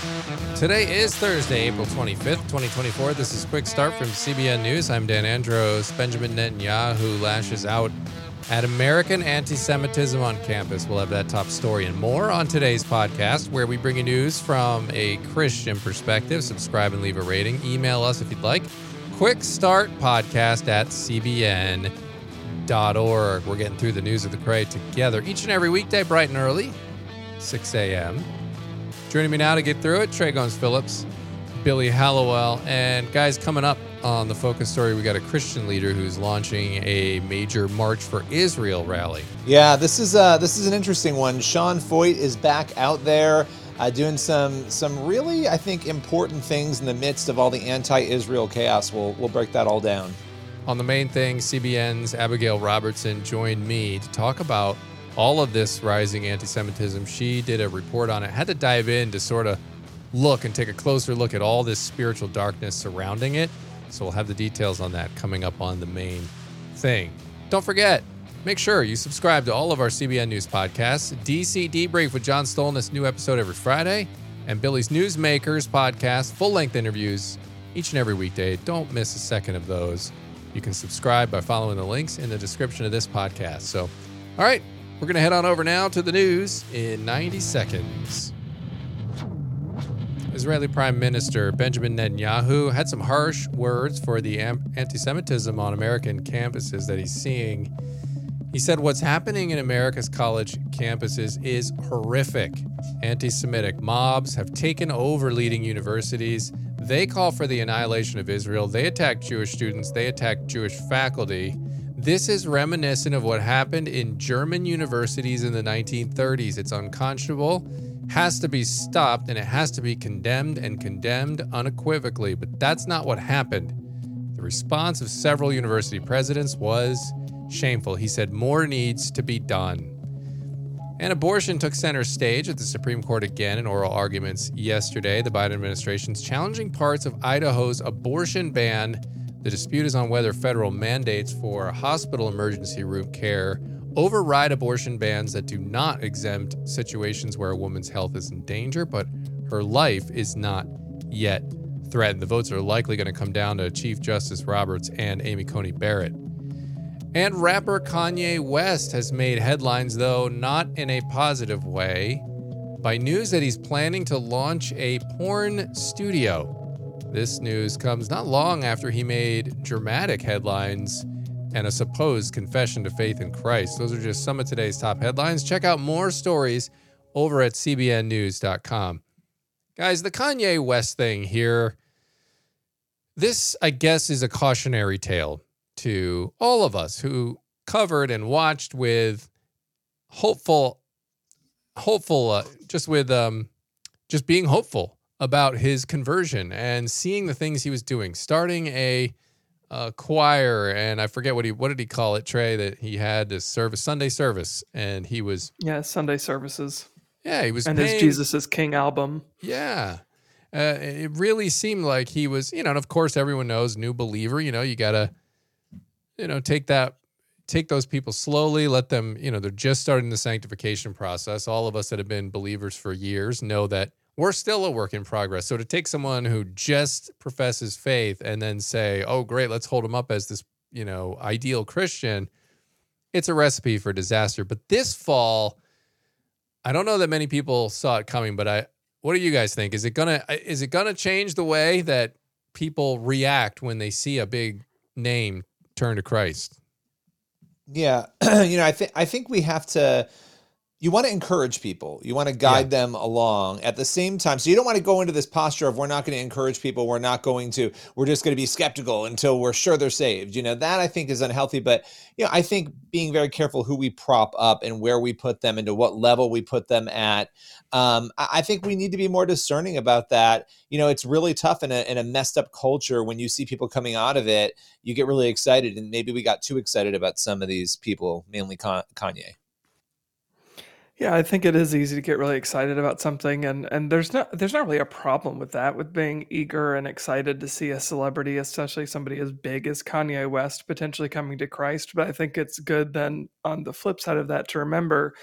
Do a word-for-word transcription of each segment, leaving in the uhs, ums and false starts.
Today is Thursday, April twenty-fifth, twenty twenty-four. This is Quick Start from C B N News. I'm Dan Andros. Benjamin Netanyahu lashes out at American anti-Semitism on campus. We'll have that top story and more on today's podcast, where we bring you news from a Christian perspective. Subscribe and leave a rating. Email us if you'd like. Quick Start Podcast at c b n dot org. We're getting through the news of the Cray together each and every weekday, bright and early, six a.m. Joining me now to get through it, Trey Goins-Phillips, Billy Hallowell, and guys, coming up on the Focus Story, we got a Christian leader who's launching a major March for Israel rally. Yeah, this is uh, this is an interesting one. Sean Feucht is back out there uh, doing some some really, I think, important things in the midst of all the anti-Israel chaos. We'll we'll break that all down. On the main thing, C B N's Abigail Robertson joined me to talk about all of this rising anti-Semitism. She did a report on it, had to dive in to sort of look and take a closer look at all this spiritual darkness surrounding it. So we'll have the details on that coming up on the main thing. Don't forget, make sure you subscribe to all of our C B N News podcasts. D C Debrief with John Stolnis, new episode every Friday, and Billy's Newsmakers podcast, full-length interviews each and every weekday. Don't miss a second of those. You can subscribe by following the links in the description of this podcast. So, all right. We're going to head on over now to the news in ninety seconds. Israeli Prime Minister Benjamin Netanyahu had some harsh words for the anti-Semitism on American campuses that he's seeing. He said what's happening in America's college campuses is horrific. Anti-Semitic mobs have taken over leading universities. They call for the annihilation of Israel. They attack Jewish students. They attack Jewish faculty. This is reminiscent of what happened in German universities in the nineteen thirties. It's unconscionable, has to be stopped, and it has to be condemned and condemned unequivocally. But that's not what happened. The response of several university presidents was shameful. He said more needs to be done. And abortion took center stage at the Supreme Court again in oral arguments yesterday. The Biden administration's challenging parts of Idaho's abortion ban. The dispute is on whether federal mandates for hospital emergency room care override abortion bans that do not exempt situations where a woman's health is in danger, but her life is not yet threatened. The votes are likely going to come down to Chief Justice Roberts and Amy Coney Barrett. And rapper Kanye West has made headlines, though not in a positive way, by news that he's planning to launch a porn studio. This news comes not long after he made dramatic headlines and a supposed confession to faith in Christ. Those are just some of today's top headlines. Check out more stories over at c b n news dot com. Guys, the Kanye West thing here, this, I guess, is a cautionary tale to all of us who covered and watched with hopeful, hopeful, uh, just with um, just being hopeful about his conversion and seeing the things he was doing, starting a uh, choir, and I forget what he what did he call it, Trey, that he had to service Sunday service, and he was yeah Sunday services. Yeah, he was and paying, his Jesus is King album. Yeah, uh, it really seemed like he was, you know, and of course everyone knows new believer. You know, you gotta, you know, take that. Take those people slowly, let them, you know, they're just starting the sanctification process. All of us that have been believers for years know that we're still a work in progress. So to take someone who just professes faith and then say, oh, great, let's hold him up as this, you know, ideal Christian, it's a recipe for disaster. But this fall, I don't know that many people saw it coming, but I, what do you guys think? Is it gonna, is it gonna change the way that people react when they see a big name turn to Christ? Yeah, you know, I think I think we have to. You want to encourage people. You want to guide yeah. them along at the same time. So you don't want to go into this posture of we're not going to encourage people. We're not going to, we're just going to be skeptical until we're sure they're saved. You know, that I think is unhealthy. But, you know, I think being very careful who we prop up and where we put them and to what level we put them at. Um, I think we need to be more discerning about that. You know, it's really tough in a, in a messed up culture when you see people coming out of it, you get really excited. And maybe we got too excited about some of these people, mainly Kanye. Yeah, I think it is easy to get really excited about something, and, and there's not there's not really a problem with that, with being eager and excited to see a celebrity, especially somebody as big as Kanye West, potentially coming to Christ. But I think it's good then on the flip side of that to remember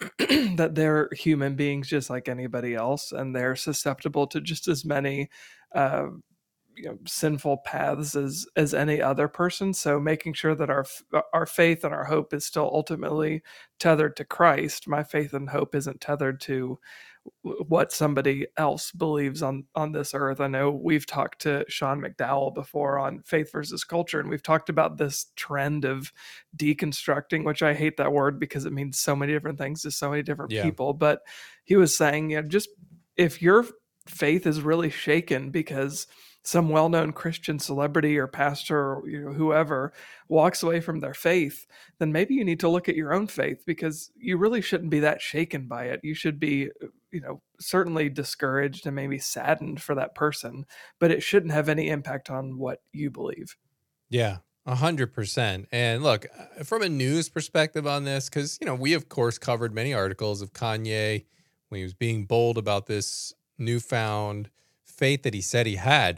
that they're human beings just like anybody else, and they're susceptible to just as many uh, you know, sinful paths as as any other person. So making sure that our our faith and our hope is still ultimately tethered to Christ. My faith and hope isn't tethered to what somebody else believes on on this earth. I know we've talked to Sean McDowell before on faith versus culture, and we've talked about this trend of deconstructing, which I hate that word because it means so many different things to so many different Yeah. people. But he was saying, you know, just if your faith is really shaken because some well-known Christian celebrity or pastor or, you know, whoever walks away from their faith, then maybe you need to look at your own faith, because you really shouldn't be that shaken by it. You should be, you know, certainly discouraged and maybe saddened for that person, but it shouldn't have any impact on what you believe. Yeah, a hundred percent. And look, from a news perspective on this, because, you know, we of course covered many articles of Kanye when he was being bold about this newfound faith that he said he had.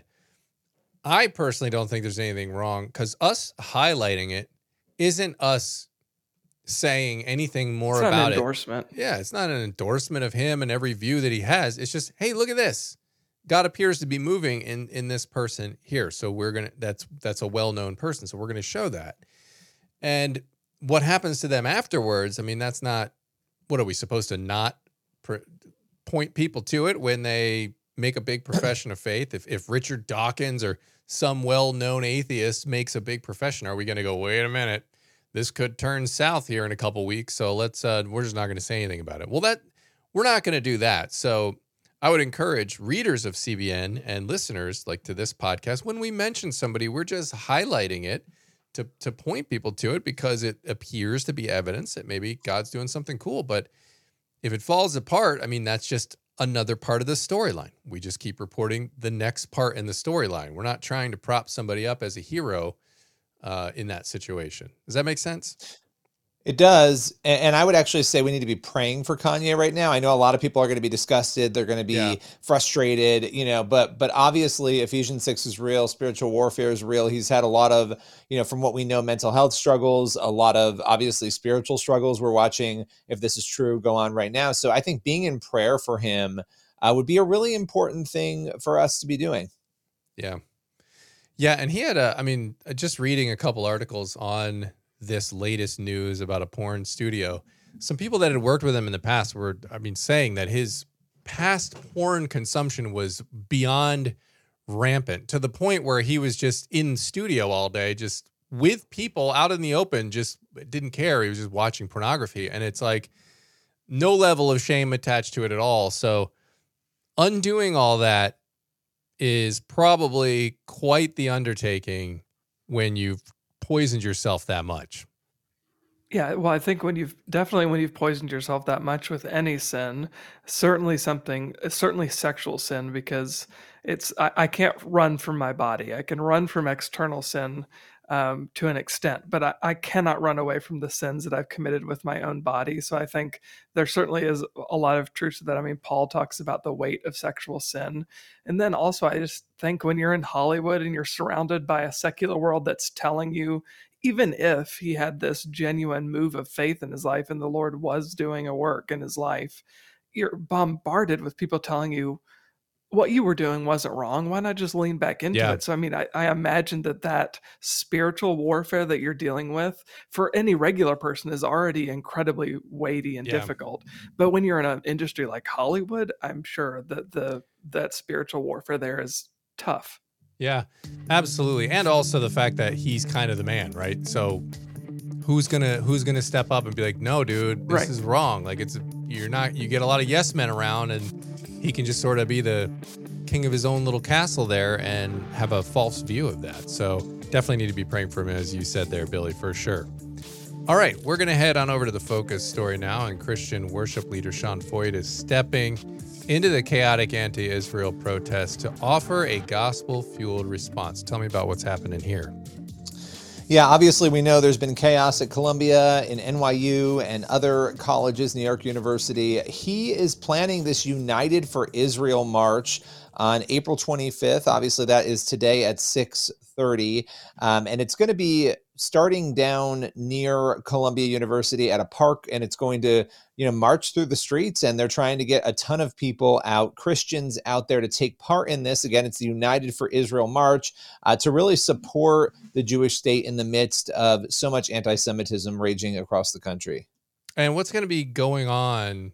I personally don't think there's anything wrong, because us highlighting it isn't us saying anything more It's not about an it. endorsement. Yeah, it's not an endorsement of him and every view that he has. It's just, hey, look at this. God appears to be moving in in this person here. So we're gonna that's that's a well-known person. So we're gonna show that. And what happens to them afterwards? I mean, that's not, what are we supposed to not pr- point people to it when they make a big profession of faith? If if Richard Dawkins or some well-known atheist makes a big profession, are we going to go, wait a minute, this could turn south here in a couple weeks, so let's uh we're just not going to say anything about it? Well, that we're not going to do that. So I would encourage readers of C B N and listeners like to this podcast, when we mention somebody, we're just highlighting it to to point people to it because it appears to be evidence that maybe God's doing something cool. But if it falls apart, I mean, that's just another part of the storyline. We just keep reporting the next part in the storyline. We're not trying to prop somebody up as a hero uh, in that situation. Does that make sense? It does. And, and I would actually say we need to be praying for Kanye right now. I know a lot of people are going to be disgusted. They're going to be Yeah. frustrated, you know, but, but obviously Ephesians six is real. Spiritual warfare is real. He's had a lot of, you know, from what we know, mental health struggles, a lot of obviously spiritual struggles. We're watching, if this is true, go on right now. So I think being in prayer for him uh, would be a really important thing for us to be doing. Yeah. Yeah. And he had a, I mean, just reading a couple articles on this latest news about a porn studio, some people that had worked with him in the past were, I mean, saying that his past porn consumption was beyond rampant, to the point where he was just in studio all day, just with people out in the open, just didn't care. He was just watching pornography. And it's like no level of shame attached to it at all. So undoing all that is probably quite the undertaking when you've poisoned yourself that much. Yeah, well, I think when you've definitely when you've poisoned yourself that much with any sin, certainly something, certainly sexual sin, because it's I, I can't run from my body. I can run from external sin um, to an extent, but I, I cannot run away from the sins that I've committed with my own body. So I think there certainly is a lot of truth to that. I mean, Paul talks about the weight of sexual sin. And then also, I just think when you're in Hollywood and you're surrounded by a secular world that's telling you, even if he had this genuine move of faith in his life and the Lord was doing a work in his life, you're bombarded with people telling you what you were doing wasn't wrong. Why not just lean back into Yeah. it? So, I mean, I, I imagine that that spiritual warfare that you're dealing with for any regular person is already incredibly weighty and Yeah. difficult. But when you're in an industry like Hollywood, I'm sure that the that spiritual warfare there is tough. Yeah, absolutely. And also the fact that he's kind of the man, right? So who's gonna who's gonna step up and be like, no, dude, this Right. is wrong. Like, it's you're not you get a lot of yes men around, and he can just sort of be the king of his own little castle there and have a false view of that. So definitely need to be praying for him, as you said there, Billy, for sure. All right, we're gonna head on over to the Focus story now, and Christian worship leader Sean Foyt is stepping into the chaotic anti-Israel protests to offer a gospel-fueled response. Tell me about what's happening here. Yeah, obviously we know there's been chaos at Columbia, in N Y U, and other colleges, New York University. He is planning this United for Israel march on April twenty-fifth. Obviously that is today at six thirty. Um, and it's going to be starting down near Columbia University at a park, and it's going to, you know, march through the streets, and they're trying to get a ton of people out, Christians out there, to take part in this. Again, it's the United for Israel March, uh, to really support the Jewish state in the midst of so much anti-Semitism raging across the country. And what's going to be going on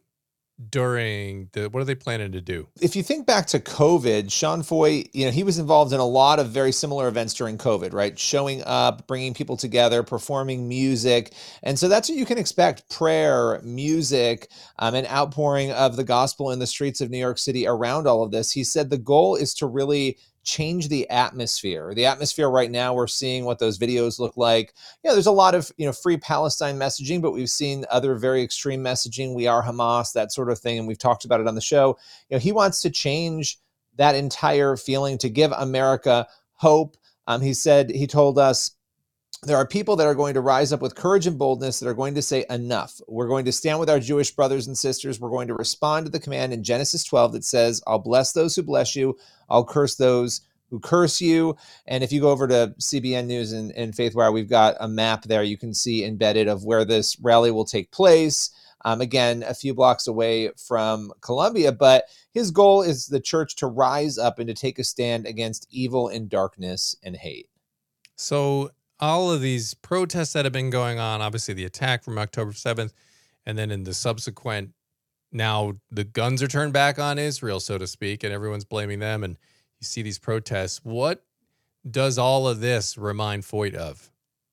during the, what are they planning to do? If you think back to COVID, Sean Foy, you know, he was involved in a lot of very similar events during COVID, right? Showing up, bringing people together, performing music. And so that's what you can expect: prayer, music, um, an outpouring of the gospel in the streets of New York City around all of this. He said the goal is to really change the atmosphere. The atmosphere right now, we're seeing what those videos look like. You know, there's a lot of, you know, free Palestine messaging, but we've seen other very extreme messaging. We are Hamas, that sort of thing. And we've talked about it on the show. You know, he wants to change that entire feeling, to give America hope. Um, he said, he told us, there are people that are going to rise up with courage and boldness that are going to say enough. We're going to stand with our Jewish brothers and sisters. We're going to respond to the command in Genesis twelve that says, I'll bless those who bless you. I'll curse those who curse you. And if you go over to C B N News and, and FaithWire, we've got a map there you can see embedded of where this rally will take place. Um, again, a few blocks away from Columbia, but his goal is the church to rise up and to take a stand against evil and darkness and hate. So all of these protests that have been going on, obviously the attack from October seventh, and then in the subsequent, now the guns are turned back on Israel, so to speak, and everyone's blaming them, and you see these protests. What does all of this remind Foyt of?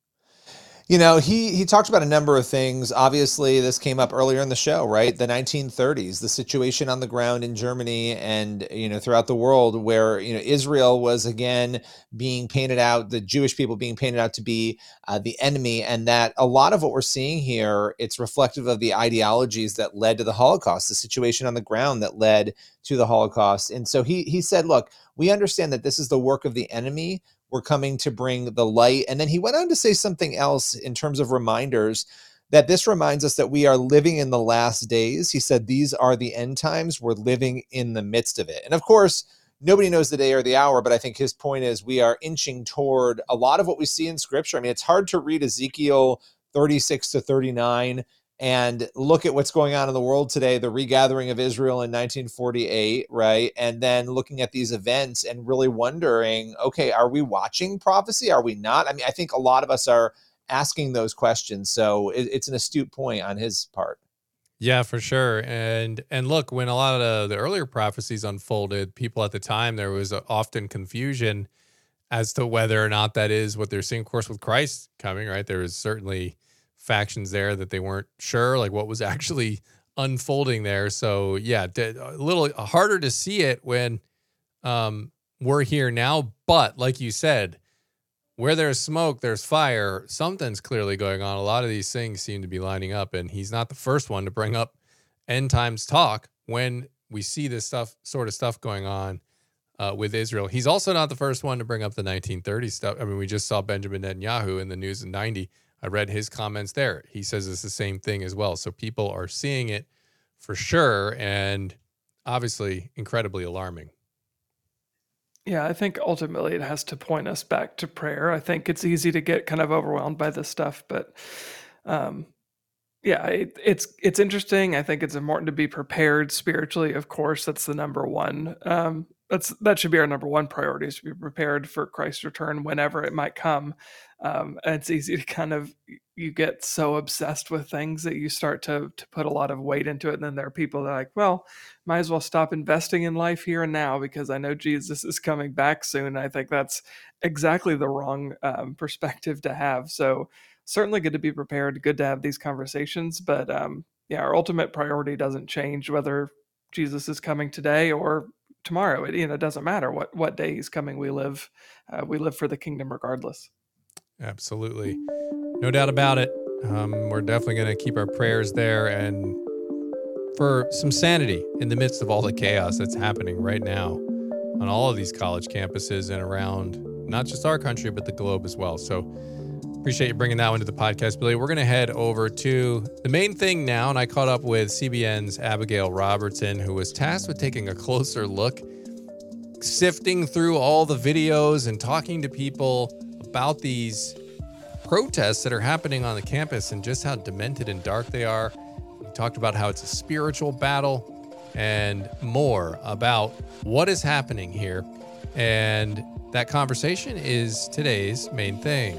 You know, he he talked about a number of things. Obviously, this came up earlier in the show, right? The nineteen thirties, the situation on the ground in Germany and, you know, throughout the world, where, you know, Israel was again being painted out, the Jewish people being painted out to be uh, the enemy, and that a lot of what we're seeing here, it's reflective of the ideologies that led to the Holocaust, the situation on the ground that led to the Holocaust. And so he he said, look, we understand that this is the work of the enemy. We're coming to bring the light. And then he went on to say something else in terms of reminders, that this reminds us that we are living in the last days. He said, these are the end times. We're living in the midst of it. And of course, nobody knows the day or the hour, but I think his point is we are inching toward a lot of what we see in Scripture. I mean, it's hard to read Ezekiel thirty-six to thirty-nine and look at what's going on in the world today, the regathering of Israel in nineteen forty-eight, right? And then looking at these events and really wondering, okay, are we watching prophecy? Are we not? I mean, I think a lot of us are asking those questions. So it, it's an astute point on his part. Yeah, for sure. And and look, when a lot of the, the earlier prophecies unfolded, people at the time, there was often confusion as to whether or not that is what they're seeing. Of course, with Christ coming, right, there was certainly factions there that they weren't sure, like what was actually unfolding there. So yeah, a little harder to see it when um, we're here now. But like you said, where there's smoke, there's fire. Something's clearly going on. A lot of these things seem to be lining up, and he's not the first one to bring up end times talk when we see this stuff, sort of stuff going on uh, with Israel. He's also not the first one to bring up the nineteen thirties stuff. I mean, we just saw Benjamin Netanyahu in the news in ninety. I read his comments there. He says it's the same thing as well. So people are seeing it for sure, and obviously incredibly alarming. Yeah, I think ultimately it has to point us back to prayer. I think it's easy to get kind of overwhelmed by this stuff, but um, yeah, it, it's it's interesting. I think it's important to be prepared spiritually. Of course, that's the number one. Um, that's that should be our number one priority, is to be prepared for Christ's return whenever it might come. Um, and it's easy to kind of, you get so obsessed with things that you start to to put a lot of weight into it. And then there are people that are like, well, might as well stop investing in life here and now because I know Jesus is coming back soon. And I think that's exactly the wrong um, perspective to have. So certainly good to be prepared, good to have these conversations. But um, yeah, our ultimate priority doesn't change whether Jesus is coming today or tomorrow. It, you know, it doesn't matter what, what day he's coming. We live, uh, we live for the kingdom regardless. Absolutely. No doubt about it. Um, we're definitely going to keep our prayers there and for some sanity in the midst of all the chaos that's happening right now on all of these college campuses and around not just our country, but the globe as well. So appreciate you bringing that one to the podcast, Billy. We're going to head over to the main thing now. And I caught up with C B N's Abigail Robertson, who was tasked with taking a closer look, sifting through all the videos and talking to people about these protests that are happening on the campus and just how demented and dark they are. We talked about how it's a spiritual battle and more about what is happening here. And that conversation is today's main thing.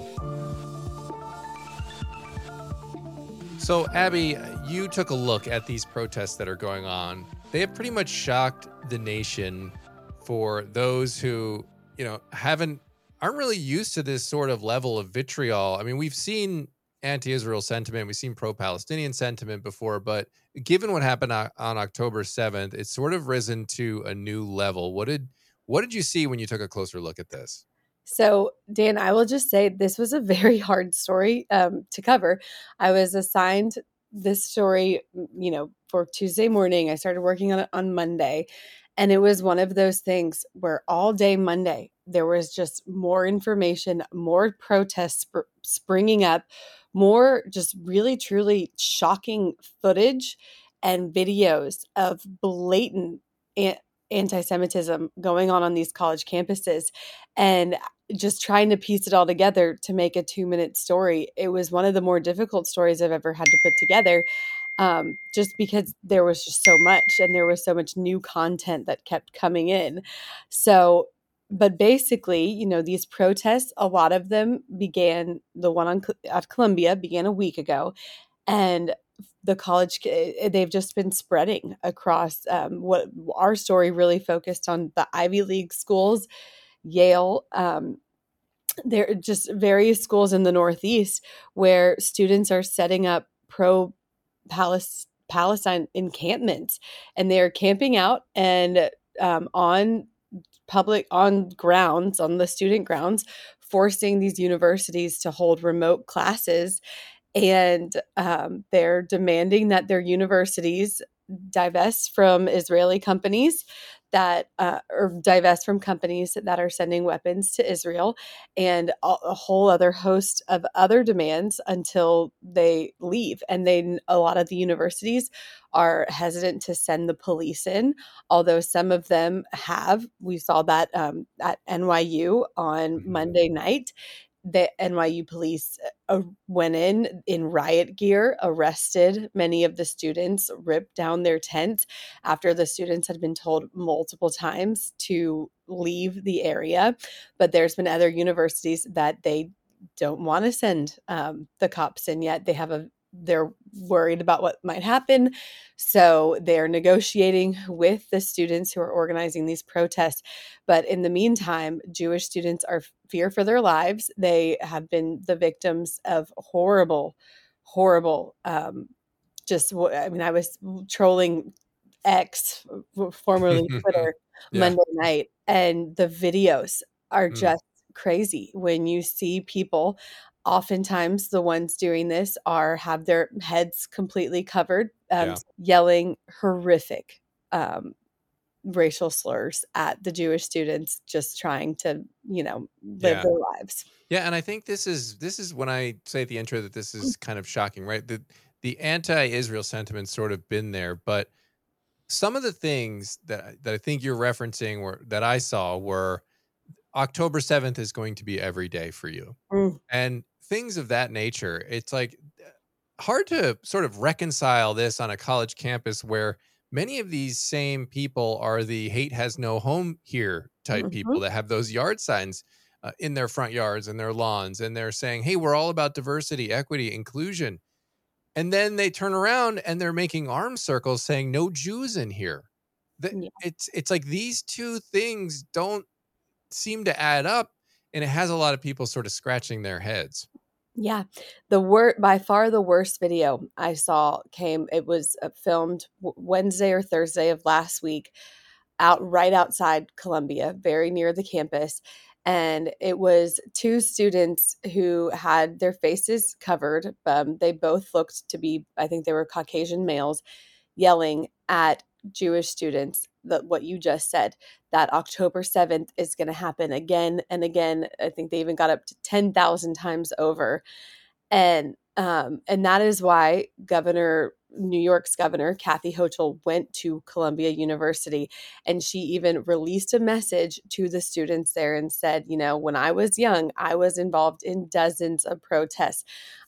So, Abby, you took a look at these protests that are going on. They have pretty much shocked the nation for those who, you know, haven't aren't really used to this sort of level of vitriol. I mean, we've seen anti-Israel sentiment, we've seen pro-Palestinian sentiment before, but given what happened on October seventh, it's sort of risen to a new level. What did what did you see when you took a closer look at this? So, Dan, I will just say this was a very hard story um, to cover. I was assigned this story, you know, for Tuesday morning. I started working on it on Monday. And it was one of those things where all day Monday, there was just more information, more protests sp- springing up, more just really, truly shocking footage and videos of blatant an- anti-Semitism going on on these college campuses. And just trying to piece it all together to make a two-minute story. It was one of the more difficult stories I've ever had to put together. Um, just because there was just so much and there was so much new content that kept coming in. So, but basically, you know, these protests, a lot of them began, the one on at Columbia began a week ago, and the college, they've just been spreading across um, what our story really focused on the Ivy League schools, Yale, um, there are just various schools in the Northeast where students are setting up pro Palestine encampments, and they're camping out and um, on public on grounds, on the student grounds, forcing these universities to hold remote classes. And um, they're demanding that their universities divest from Israeli companies that uh, or divest from companies that are sending weapons to Israel, and a, a whole other host of other demands until they leave. And then a lot of the universities are hesitant to send the police in, although some of them have. We saw that um, at N Y U on Mm-hmm. Monday night. The N Y U police uh, went in in riot gear, arrested many of the students, ripped down their tents after the students had been told multiple times to leave the area. But there's been other universities that they don't want to send um, the cops in yet. They have a they're worried about what might happen. So they're negotiating with the students who are organizing these protests. But in the meantime, Jewish students are fear for their lives. They have been the victims of horrible, horrible, um, just, I mean, I was trolling X, formerly Twitter, Yeah. Monday night, and the videos are Mm. just crazy when you see people. Oftentimes the ones doing this are have their heads completely covered, um, Yeah. yelling horrific um, racial slurs at the Jewish students just trying to, you know, live Yeah. their lives. Yeah, and I think this is this is when I say at the intro that this is kind of shocking, right? The the anti-Israel sentiment's sort of been there, but some of the things that that I think you're referencing were that I saw were October seventh is going to be every day for you. Mm. And things of that nature. It's like hard to sort of reconcile this on a college campus where many of these same people are the hate has no home here type Mhm. people that have those yard signs uh, in their front yards and their lawns, and they're saying, hey, we're all about diversity, equity, inclusion. And then they turn around and they're making arm circles saying no Jews in here. The, Yeah. it's it's like these two things don't seem to add up, and it has a lot of people sort of scratching their heads. Yeah. The wor by far the worst video I saw came, it was uh, filmed w- Wednesday or Thursday of last week, out right outside Columbia, very near the campus. And it was two students who had their faces covered. Um, they both looked to be, I think they were Caucasian males, yelling at Jewish students that what you just said, that October seventh is going to happen again and again. I think they even got up to ten thousand times over. And um, and that is why Governor New York's governor, Kathy Hochul, went to Columbia University, and she even released a message to the students there and said, you know, when I was young, I was involved in dozens of protests.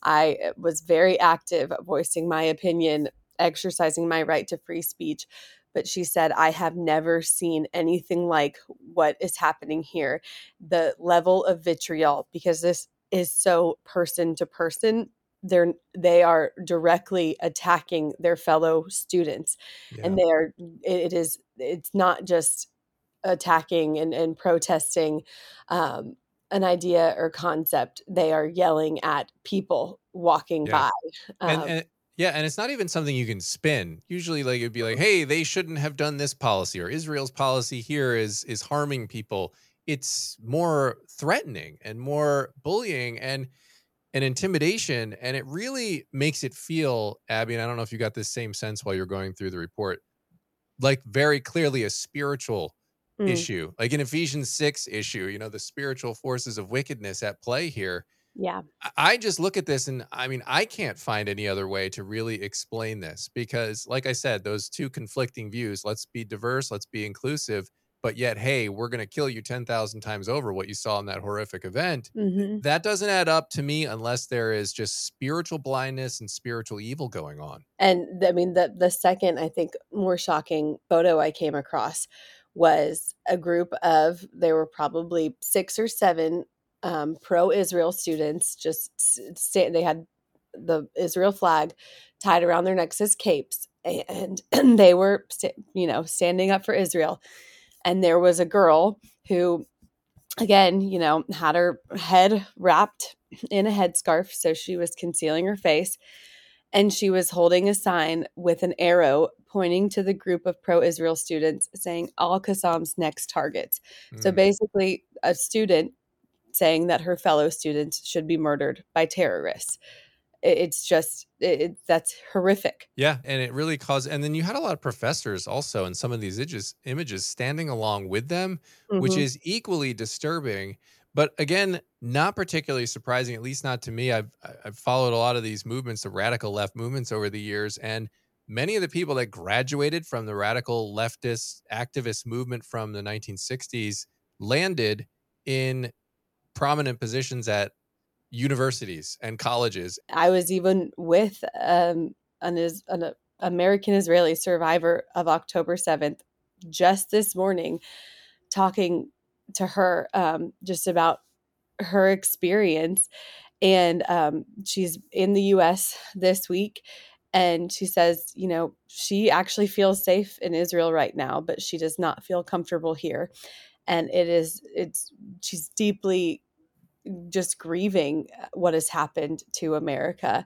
I was very active, voicing my opinion, exercising my right to free speech. But she said, I have never seen anything like what is happening here. The level of vitriol, because this is so person to person, they're they are directly attacking their fellow students. Yeah. And they are it is it's not just attacking and, and protesting um, an idea or concept. They are yelling at people walking Yeah. by. And, Um, and yeah, and it's not even something you can spin. Usually, like it'd be like, "Hey, they shouldn't have done this policy," or "Israel's policy here is is harming people." It's more threatening and more bullying and and intimidation, and it really makes it feel, Abby. And I don't know if you got this same sense while you're going through the report, like very clearly a spiritual mm, issue, like an Ephesians six issue. You know, the spiritual forces of wickedness at play here. yeah. I I just look at this and I mean, I can't find any other way to really explain this because, like I said, those two conflicting views, let's be diverse, let's be inclusive, but yet, hey, we're going to kill you ten thousand times over what you saw in that horrific event. hmm That doesn't add up to me unless there is just spiritual blindness and spiritual evil going on. And I mean, the the second, I think, more shocking photo I came across was a group of, there were probably six or seven um, pro-Israel students. Just sta- they had the Israel flag tied around their necks as capes, and they were, sta- you know, standing up for Israel. And there was a girl who, again, you know, had her head wrapped in a headscarf, so she was concealing her face. And she was holding a sign with an arrow pointing to the group of pro-Israel students saying Al Qassam's next targets. So Mm. basically, a student saying that her fellow students should be murdered by terrorists. It- It's just, it, it- that's horrific. Yeah, and it really caused. And then you had a lot of professors also in some of these images, images standing along with them, which Mhm. is equally disturbing. But again, not particularly surprising, at least not to me. I've I- I've followed a lot of these movements, the radical left movements over the years, and many of the people that graduated from the radical leftist activist movement from the nineteen sixties landed in prominent positions at universities and colleges. I was even with um, an, is, an American Israeli survivor of October seventh just this morning, talking to her um, just about her experience. And um, she's in the U S this week. And she says, you know, she actually feels safe in Israel right now, but she does not feel comfortable here. And it is, it's, she's deeply just grieving what has happened to America.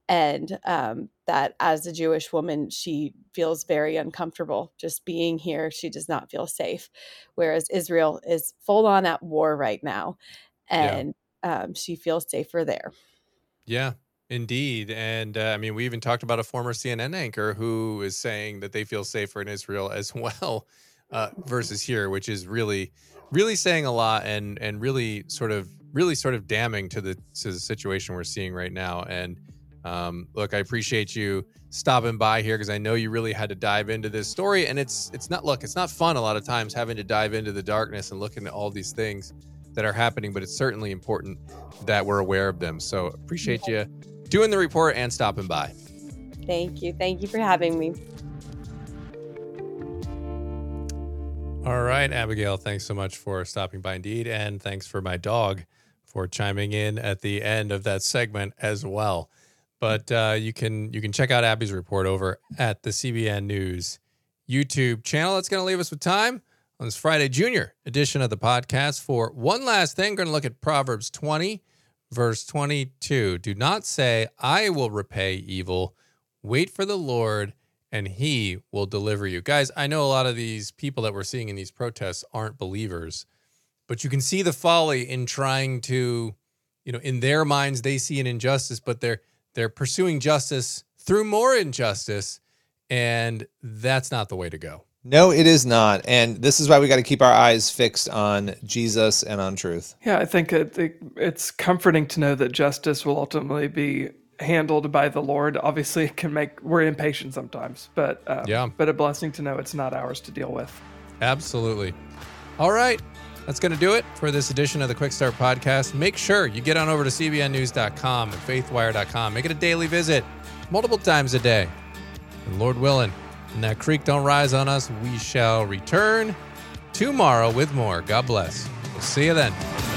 And um, that as a Jewish woman, she feels very uncomfortable just being here. She does not feel safe. Whereas Israel is full on at war right now. Yeah. And um, she feels safer there. Yeah, indeed. And uh, I mean, we even talked about a former C N N anchor who is saying that they feel safer in Israel as well uh, versus here, which is really, really saying a lot and and really sort of, really sort of damning to the to the situation we're seeing right now. And um, look, I appreciate you stopping by here because I know you really had to dive into this story. And it's it's not look, it's not fun a lot of times having to dive into the darkness and looking at all these things that are happening, but it's certainly important that we're aware of them. So appreciate you doing the report and stopping by. Thank you. Thank you for having me. All right, Abigail, thanks so much for stopping by indeed. And thanks for my dog for chiming in at the end of that segment as well. But uh, you can you can check out Abby's report over at the C B N News YouTube channel. That's going to leave us with time on this Friday Junior edition of the podcast for one last thing. Going to look at Proverbs twenty, verse twenty-two. Do not say, I will repay evil. Wait for the Lord, and he will deliver you. Guys, I know a lot of these people that we're seeing in these protests aren't believers, but you can see the folly in trying to, you know, in their minds, they see an injustice, but they're they're pursuing justice through more injustice, and that's not the way to go. No, it is not. And this is why we got to keep our eyes fixed on Jesus and on truth. Yeah, I think it, it, it's comforting to know that justice will ultimately be handled by the Lord. Obviously, it can make we're impatient sometimes, but uh, Yeah. but a blessing to know it's not ours to deal with. Absolutely. All right. That's going to do it for this edition of the Quick Start Podcast. Make sure you get on over to c b n news dot com and faithwire dot com. Make it a daily visit multiple times a day. And Lord willing, when that creek don't rise on us, we shall return tomorrow with more. God bless. We'll see you then.